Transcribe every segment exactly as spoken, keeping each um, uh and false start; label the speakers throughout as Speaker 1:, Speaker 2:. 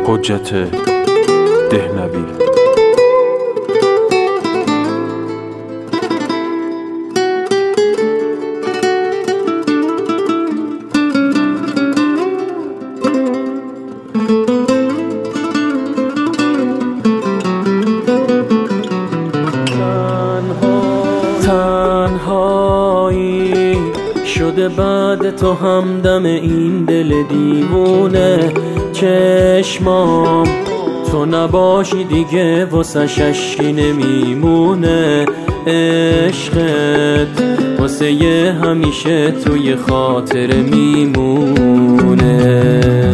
Speaker 1: حجت دهنوی.
Speaker 2: تنهایی شده بعد تو همدم این دل دیوونه. چشمام تو نباشی دیگه واسه اشکی نمیمونه. عشقت واسه یه همیشه توی خاطر میمونه.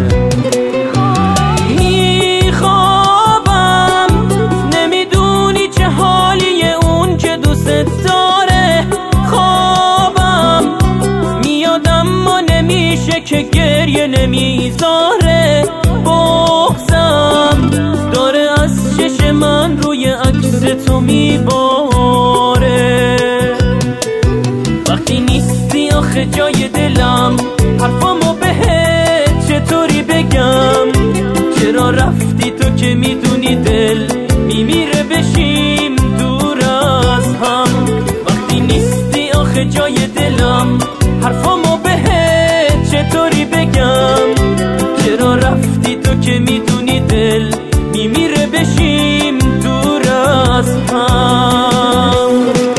Speaker 2: میخوابم نمیدونی چه حالیه اون که دوست داره. خوابم میادم ما نمیشه که گریه نمیذاره. بغضم داره از چش من روی عکس تو میباره. وقتی نیستی آخه جای دلم حرفامو بهت چطوری بگم؟ چرا رفتی تو که میدونی دل میمیره بشیم دور از هم. وقتی نیستی آخه جای دلم حرفامو بهت چطوری بگم؟ چرا رفتی تو که میدونی دل میمیره بشیم دور از هم.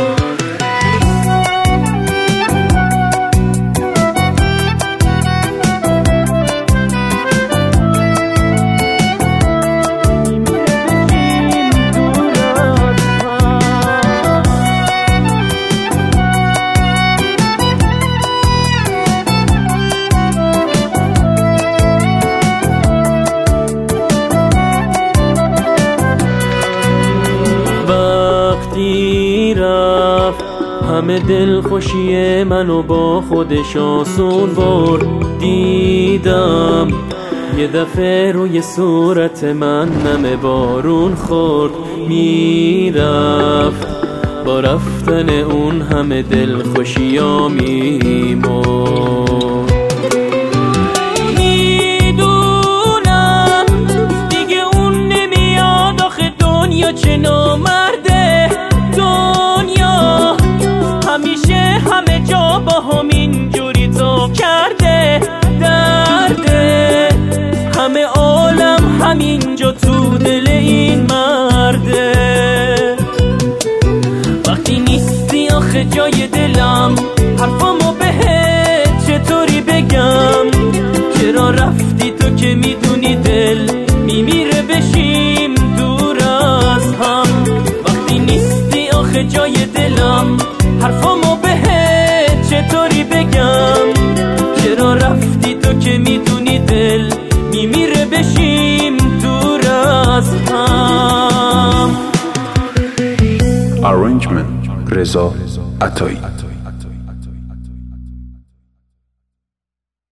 Speaker 2: رفت همه دل خوشی منو با خودش آسون برد. دیدم یه دفعه روی صورت من نم بارون خورد. میرفت با رفتن اون همه دل خوشی ها میمرد. میدونم دیگه اون نمیاد آخه دنیا چه نامرده. دنیا همیشه همه جا با همین جوری تو کرده. درده همه عالم همینجا تو دل این مرده. وقتی نیستی آخه جای دلم حرفامو بهت چطوری بگم؟ چرا رفتی تو که میدونی دل میمیره بشیم دور از هم. وقتی نیستی آخه جای دلم حرفامو بهت چطوری بگم؟ چرا رفتی تو که میدونی دل میمیره بشیم دور از هم.
Speaker 1: Arrangement رضا عطایی.